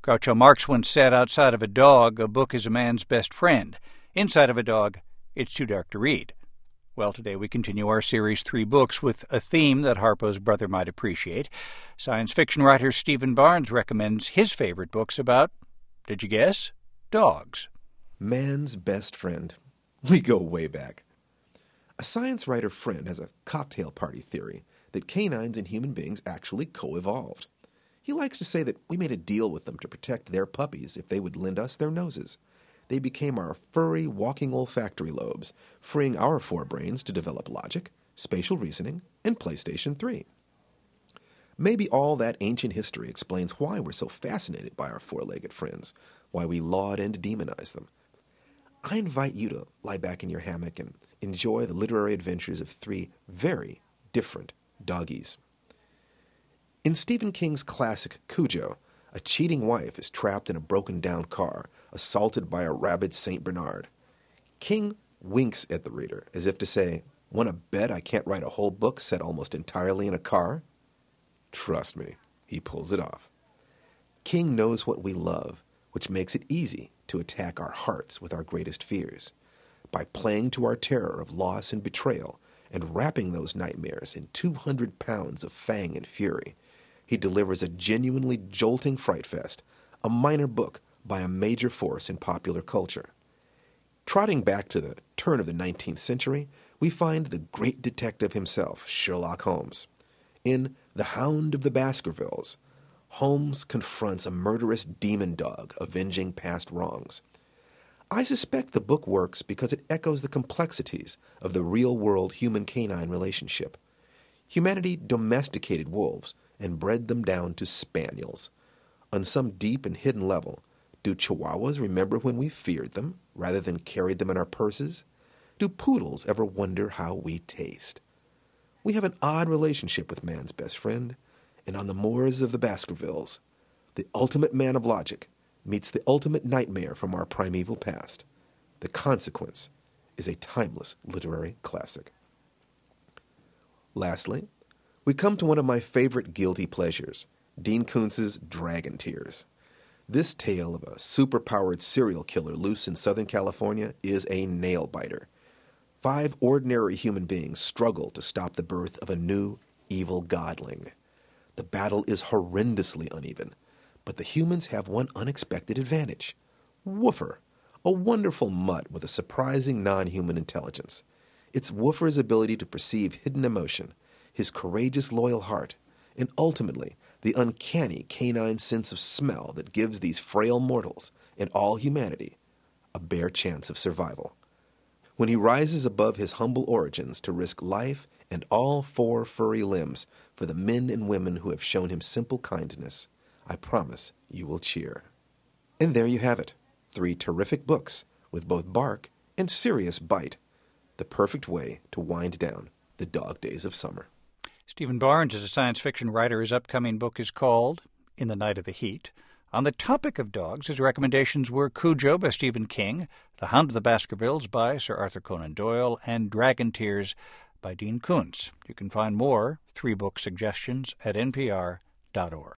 Groucho Marx once said, outside of a dog, a book is a man's best friend. Inside of a dog, it's too dark to read. Well, today we continue our series, 3 Books, with a theme that Harpo's brother might appreciate. Science fiction writer Stephen Barnes recommends his favorite books about, did you guess, dogs. Man's best friend. We go way back. A science writer friend has a cocktail party theory that canines and human beings actually co-evolved. He likes to say that we made a deal with them to protect their puppies if they would lend us their noses. They became our furry, walking olfactory lobes, freeing our forebrains to develop logic, spatial reasoning, and PlayStation 3. Maybe all that ancient history explains why we're so fascinated by our four-legged friends, why we laud and demonize them. I invite you to lie back in your hammock and enjoy the literary adventures of 3 very different doggies. In Stephen King's classic Cujo, a cheating wife is trapped in a broken-down car, assaulted by a rabid St. Bernard. King winks at the reader, as if to say, "Want to bet I can't write a whole book set almost entirely in a car?" Trust me, he pulls it off. King knows what we love, which makes it easy to attack our hearts with our greatest fears. By playing to our terror of loss and betrayal, and wrapping those nightmares in 200 pounds of fang and fury, he delivers a genuinely jolting fright fest, a minor book by a major force in popular culture. Trotting back to the turn of the 19th century, we find the great detective himself, Sherlock Holmes. In The Hound of the Baskervilles, Holmes confronts a murderous demon dog avenging past wrongs. I suspect the book works because it echoes the complexities of the real-world human-canine relationship. Humanity domesticated wolves and bred them down to spaniels. On some deep and hidden level, do chihuahuas remember when we feared them rather than carried them in our purses? Do poodles ever wonder how we taste? We have an odd relationship with man's best friend, and on the moors of the Baskervilles, the ultimate man of logic meets the ultimate nightmare from our primeval past. The Consequence is a timeless literary classic. Lastly, we come to one of my favorite guilty pleasures, Dean Koontz's Dragon Tears. This tale of a superpowered serial killer loose in Southern California is a nail-biter. 5 ordinary human beings struggle to stop the birth of a new, evil godling. The battle is horrendously uneven, but the humans have one unexpected advantage. Woofer, a wonderful mutt with a surprising non-human intelligence. It's Woofer's ability to perceive hidden emotion, his courageous, loyal heart, and ultimately the uncanny canine sense of smell that gives these frail mortals and all humanity a bare chance of survival. When he rises above his humble origins to risk life and all 4 furry limbs for the men and women who have shown him simple kindness, I promise you will cheer. And there you have it, 3 terrific books with both bark and serious bite. The perfect way to wind down the dog days of summer. Stephen Barnes is a science fiction writer. His upcoming book is called In the Night of the Heat. On the topic of dogs, his recommendations were Cujo by Stephen King, The Hound of the Baskervilles by Sir Arthur Conan Doyle, and Dragon Tears by Dean Koontz. You can find more 3 book suggestions at npr.org.